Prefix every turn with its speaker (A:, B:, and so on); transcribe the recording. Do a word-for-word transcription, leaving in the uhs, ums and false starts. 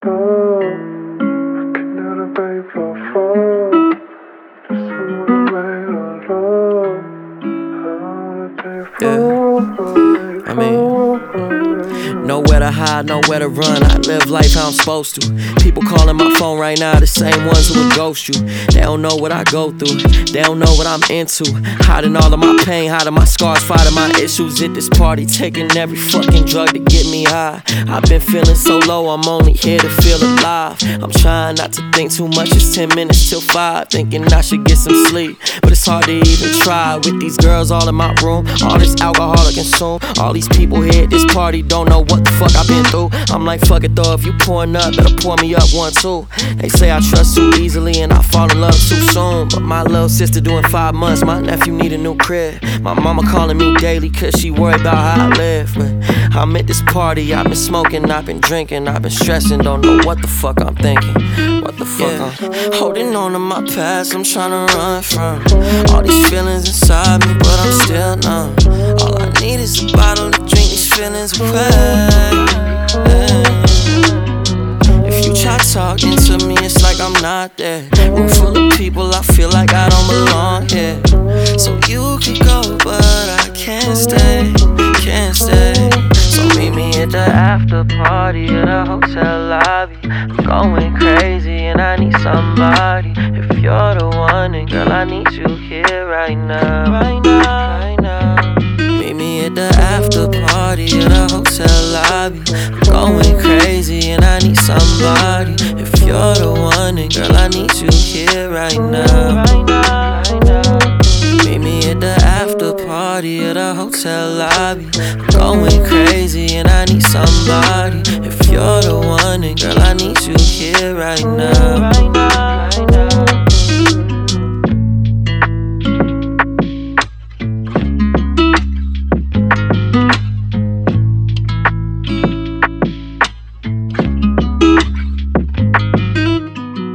A: Oh, I can hear the bass flow fall. Just someone made a love. I wanna take
B: Yeah, I mean, nowhere to hide, nowhere to run. I live life how I'm supposed to. People calling my phone right now, the same ones who would ghost you. They don't know what I go through, they don't know what I'm into. Hiding all of my pain, hiding my scars, fighting my issues at this party, taking every fucking drug to get me high. I've been feeling so low, I'm only here to feel alive. I'm trying not to think too much, it's ten minutes till five, thinking I should get some sleep, but it's hard to even try. With these girls all in my room, all this alcohol I consume, all these people here at this party don't know what the fuck I've been through. I'm like, fuck it though, if you pouring up, better pour me up one too. They say I trust too easily and I fall in love too soon, but my little sister doing five months, my nephew need a new crib. My mama calling me daily cause she worried about how I live. But I'm at this party, I've been smoking, I've been drinking, I've been stressing, don't know what the fuck I'm thinking. What the fuck yeah. I'm holding on to my past, I'm trying to run from all these feelings inside me, but I'm still numb. All I need is a bottle to drink these feelings away. If you try talking to me, it's like I'm not there. Room full of people, I feel like I don't belong here. So you can go, but I can't stay, can't stay. So meet me at the after party at the hotel lobby. I'm going crazy and I need somebody. If you're the one, then girl, I need you here right now, right now, right now. Meet me at the after party at the hotel lobby. I'm going crazy and I need somebody. If you're the one, then girl, I need you here right now, right now, right now. Meet me at the after party at a hotel lobby. I'm going crazy and I need somebody. If you're the one, then girl, I need you here right now.